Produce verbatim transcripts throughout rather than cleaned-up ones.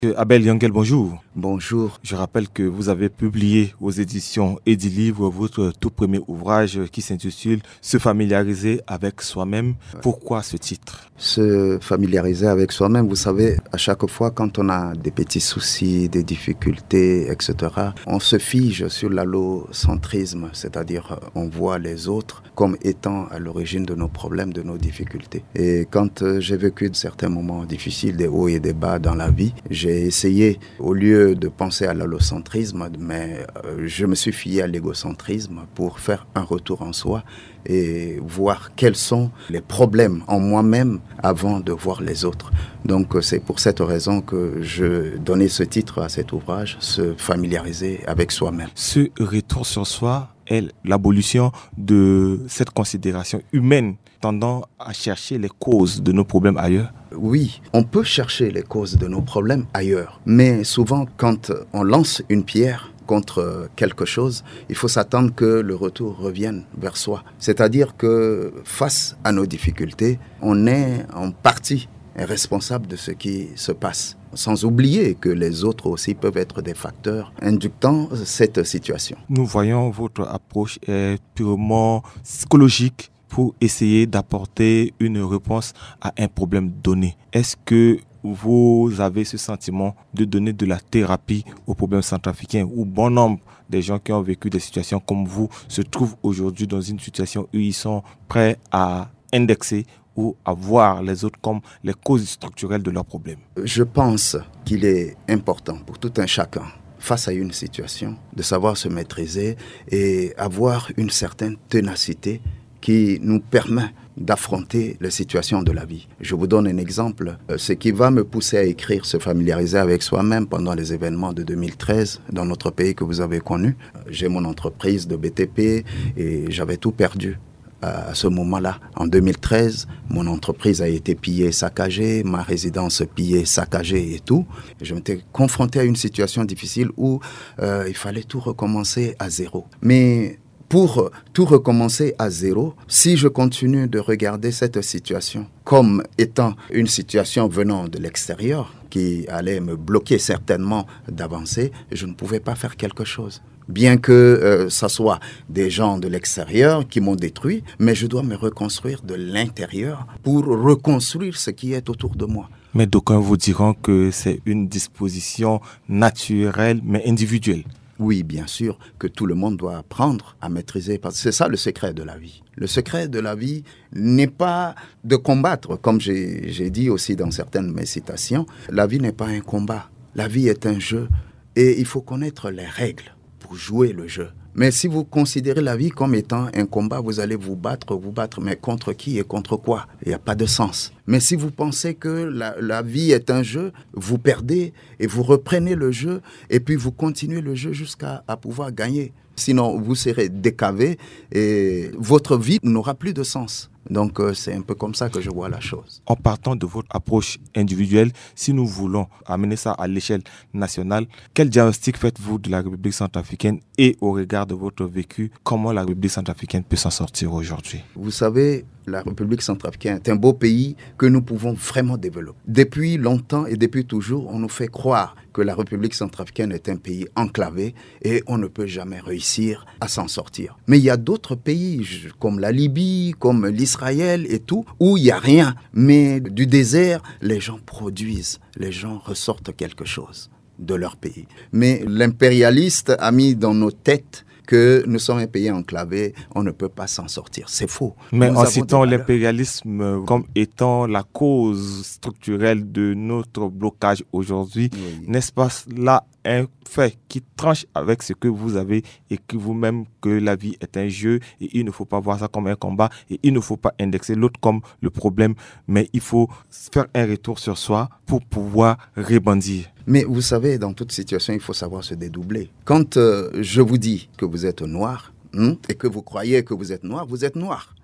Abel Yangel, bonjour. Bonjour. Je rappelle que vous avez publié aux éditions Edilivre votre tout premier ouvrage qui s'intitule « Se familiariser avec soi-même ». Pourquoi ce titre ? Se familiariser avec soi-même, vous savez, à chaque fois quand on a des petits soucis, des difficultés, et cetera, on se fige sur l'allocentrisme, c'est-à-dire on voit les autres comme étant à l'origine de nos problèmes, de nos difficultés. Et quand j'ai vécu certains moments difficiles, des hauts et des bas dans la vie, j'ai essayé, au lieu de penser à l'allocentrisme, mais euh, je me suis fié à l'égocentrisme pour faire un retour en soi et voir quels sont les problèmes en moi-même avant de voir les autres. Donc c'est pour cette raison que je donnais ce titre à cet ouvrage, se familiariser avec soi-même. Ce retour sur soi est l'abolition de cette considération humaine tendant à chercher les causes de nos problèmes ailleurs. Oui, on peut chercher les causes de nos problèmes ailleurs, mais souvent quand on lance une pierre contre quelque chose, il faut s'attendre que le retour revienne vers soi. C'est-à-dire que face à nos difficultés, on est en partie responsable de ce qui se passe. Sans oublier que les autres aussi peuvent être des facteurs inductant cette situation. Nous voyons votre approche est purement psychologique pour essayer d'apporter une réponse à un problème donné. Est-ce que vous avez ce sentiment de donner de la thérapie aux problèmes centrafricains où bon nombre des gens qui ont vécu des situations comme vous se trouvent aujourd'hui dans une situation où ils sont prêts à indexer ou à voir les autres comme les causes structurelles de leurs problèmes? Je pense qu'il est important pour tout un chacun, face à une situation, de savoir se maîtriser et avoir une certaine ténacité qui nous permet d'affronter les situations de la vie. Je vous donne un exemple. Ce qui va me pousser à écrire, se familiariser avec soi-même pendant les événements de deux mille treize dans notre pays que vous avez connu. J'ai mon entreprise de B T P et j'avais tout perdu. À ce moment-là, en deux mille treize, mon entreprise a été pillée, saccagée, ma résidence pillée, saccagée et tout. Je m'étais confronté à une situation difficile où euh, il fallait tout recommencer à zéro. Mais pour tout recommencer à zéro, si je continue de regarder cette situation comme étant une situation venant de l'extérieur, qui allait me bloquer certainement d'avancer, je ne pouvais pas faire quelque chose. Bien que euh, ça soit des gens de l'extérieur qui m'ont détruit, mais je dois me reconstruire de l'intérieur pour reconstruire ce qui est autour de moi. Mais d'aucuns vous diront que c'est une disposition naturelle mais individuelle. Oui, bien sûr, que tout le monde doit apprendre à maîtriser, parce que c'est ça le secret de la vie. Le secret de la vie n'est pas de combattre, comme j'ai, j'ai dit aussi dans certaines de mes citations. La vie n'est pas un combat, la vie est un jeu et il faut connaître les règles pour jouer le jeu. Mais si vous considérez la vie comme étant un combat, vous allez vous battre, vous battre, mais contre qui et contre quoi? Il n'y a pas de sens. Mais si vous pensez que la, la vie est un jeu, vous perdez et vous reprenez le jeu et puis vous continuez le jeu jusqu'à à pouvoir gagner. Sinon, vous serez décavé et votre vie n'aura plus de sens. Donc, euh, c'est un peu comme ça que je vois la chose. En partant de votre approche individuelle, si nous voulons amener ça à l'échelle nationale, quel diagnostic faites-vous de la République centrafricaine et au regard de votre vécu, comment la République centrafricaine peut s'en sortir aujourd'hui? Vous savez, la République centrafricaine est un beau pays que nous pouvons vraiment développer. Depuis longtemps et depuis toujours, on nous fait croire que la République centrafricaine est un pays enclavé et on ne peut jamais réussir à s'en sortir. Mais il y a d'autres pays comme la Libye, comme l'Israël et tout, où il n'y a rien. Mais du désert, les gens produisent, les gens ressortent quelque chose de leur pays. Mais l'impérialiste a mis dans nos têtes que nous sommes un pays enclavé, on ne peut pas s'en sortir. C'est faux. Mais nous en citant l'impérialisme comme étant la cause structurelle de notre blocage aujourd'hui, oui. N'est-ce pas là un fait qui tranche avec ce que vous avez écrit vous-même, que la vie est un jeu et il ne faut pas voir ça comme un combat et il ne faut pas indexer l'autre comme le problème, mais il faut faire un retour sur soi pour pouvoir rebondir. Mais vous savez, dans toute situation, il faut savoir se dédoubler. Quand euh, je vous dis que vous êtes noir, et que vous croyez que vous êtes noir, vous êtes noir.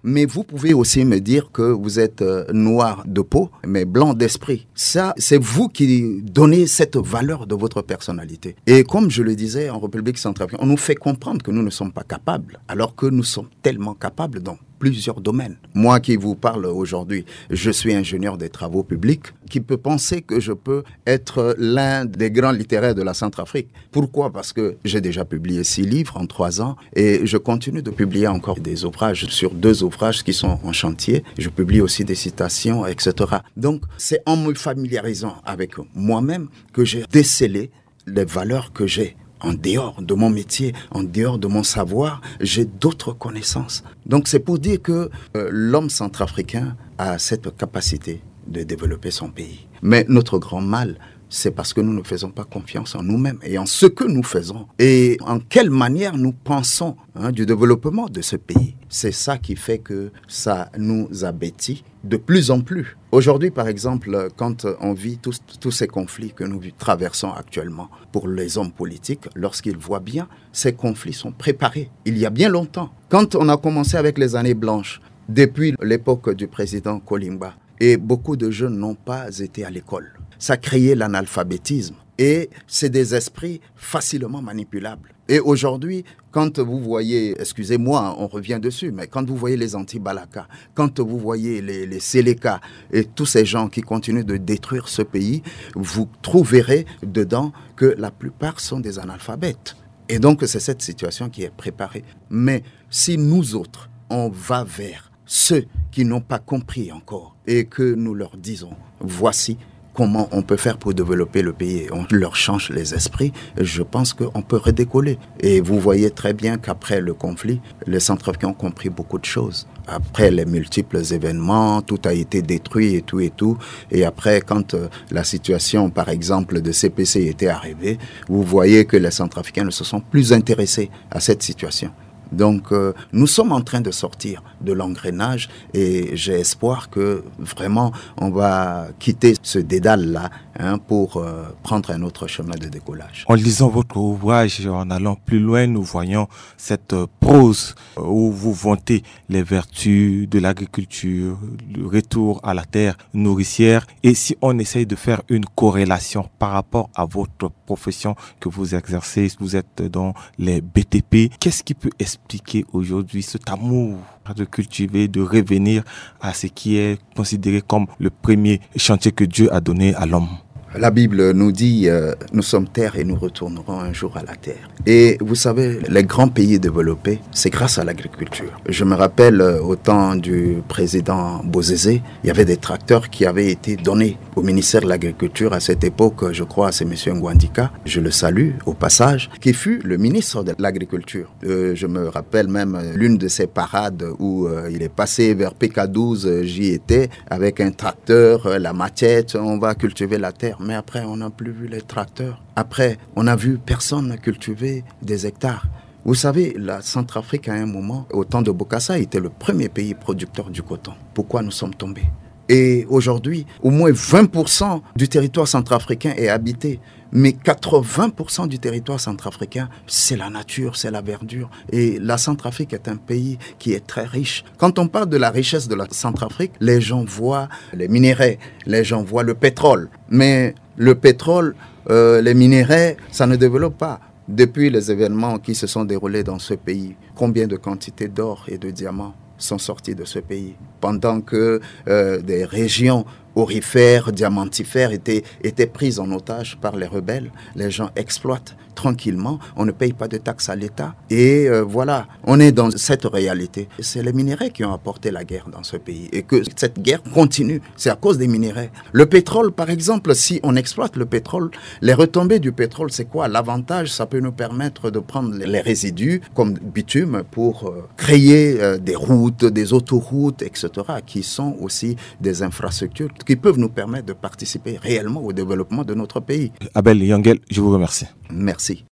Mais vous pouvez aussi me dire que vous êtes euh, noir de peau, mais blanc d'esprit. Ça, c'est vous qui donnez cette valeur de votre personnalité. Et comme je le disais, en République centrafricaine, on nous fait comprendre que nous ne sommes pas capables, alors que nous sommes tellement capables dans plusieurs domaines. Moi qui vous parle aujourd'hui, je suis ingénieur des travaux publics, qui peut penser que je peux être l'un des grands littéraires de la Centrafrique. Pourquoi ? Parce que j'ai déjà publié six livres en trois ans et je continue de publier encore des ouvrages sur deux ouvrages qui sont en chantier. Je publie aussi des citations, et cetera. Donc, c'est en me familiarisant avec moi-même que j'ai décelé les valeurs que j'ai. En dehors de mon métier, en dehors de mon savoir, j'ai d'autres connaissances. Donc c'est pour dire que euh, l'homme centrafricain a cette capacité de développer son pays. Mais notre grand mal, c'est parce que nous ne faisons pas confiance en nous-mêmes et en ce que nous faisons et en quelle manière nous pensons hein, du développement de ce pays. C'est ça qui fait que ça nous abétit de plus en plus. Aujourd'hui, par exemple, quand on vit tous, tous ces conflits que nous traversons actuellement, pour les hommes politiques, lorsqu'ils voient bien, ces conflits sont préparés il y a bien longtemps. Quand on a commencé avec les années blanches, depuis l'époque du président Kolimba, et beaucoup de jeunes n'ont pas été à l'école. Ça créait l'analphabétisme et c'est des esprits facilement manipulables. Et aujourd'hui, quand vous voyez, excusez-moi, on revient dessus, mais quand vous voyez les anti-Balaka, quand vous voyez les, les Séléka et tous ces gens qui continuent de détruire ce pays, vous trouverez dedans que la plupart sont des analphabètes. Et donc, c'est cette situation qui est préparée. Mais si nous autres, on va vers ceux qui n'ont pas compris encore et que nous leur disons, voici comment on peut faire pour développer le pays. On leur change les esprits, je pense qu'on peut redécoller. Et vous voyez très bien qu'après le conflit, les Centrafricains ont compris beaucoup de choses. Après les multiples événements, tout a été détruit et tout et tout. Et après, quand euh, la situation, par exemple, de C P C était arrivée, vous voyez que les Centrafricains ne se sont plus intéressés à cette situation. Donc, euh, nous sommes en train de sortir de l'engrenage et j'ai espoir que vraiment on va quitter ce dédale-là hein, pour euh, prendre un autre chemin de décollage. En lisant votre ouvrage, en allant plus loin, nous voyons cette prose où vous vantez les vertus de l'agriculture, le retour à la terre nourricière. Et si on essaye de faire une corrélation par rapport à votre profession que vous exercez, vous êtes dans les B T P, qu'est-ce qui peut expliquer aujourd'hui cet amour de cultiver, de revenir à ce qui est considéré comme le premier chantier que Dieu a donné à l'homme? La Bible nous dit euh, nous sommes terre et nous retournerons un jour à la terre. Et vous savez, les grands pays développés, c'est grâce à l'agriculture. Je me rappelle euh, au temps du président Bozézé, il y avait des tracteurs qui avaient été donnés au ministère de l'Agriculture à cette époque, je crois, c'est M. Ngwandika, je le salue au passage, qui fut le ministre de l'Agriculture. Euh, je me rappelle même euh, l'une de ces parades où euh, il est passé vers P K douze, euh, j'y étais, avec un tracteur, euh, la machette, on va cultiver la terre. Mais après, on n'a plus vu les tracteurs. Après, on a vu personne cultiver des hectares. Vous savez, la Centrafrique, à un moment, au temps de Bokassa, était le premier pays producteur du coton. Pourquoi nous sommes tombés ? Et aujourd'hui, au moins vingt pour cent du territoire centrafricain est habité. Mais quatre-vingts pour cent du territoire centrafricain, c'est la nature, c'est la verdure. Et la Centrafrique est un pays qui est très riche. Quand on parle de la richesse de la Centrafrique, les gens voient les minéraux, les gens voient le pétrole. Mais le pétrole, euh, les minéraux, ça ne développe pas. Depuis les événements qui se sont déroulés dans ce pays, combien de quantités d'or et de diamants sont sortis de ce pays, pendant que euh, des régions aurifères, diamantifères étaient, étaient prises en otage par les rebelles. Les gens exploitent tranquillement, on ne paye pas de taxes à l'État. Et euh, voilà, on est dans cette réalité. C'est les minéraux qui ont apporté la guerre dans ce pays et que cette guerre continue. C'est à cause des minéraux. Le pétrole, par exemple, si on exploite le pétrole, les retombées du pétrole, c'est quoi? L'avantage, ça peut nous permettre de prendre les résidus comme bitume pour euh, créer euh, des routes, des autoroutes, et cetera, qui sont aussi des infrastructures qui peuvent nous permettre de participer réellement au développement de notre pays. Abel Yangel, je vous remercie. Merci.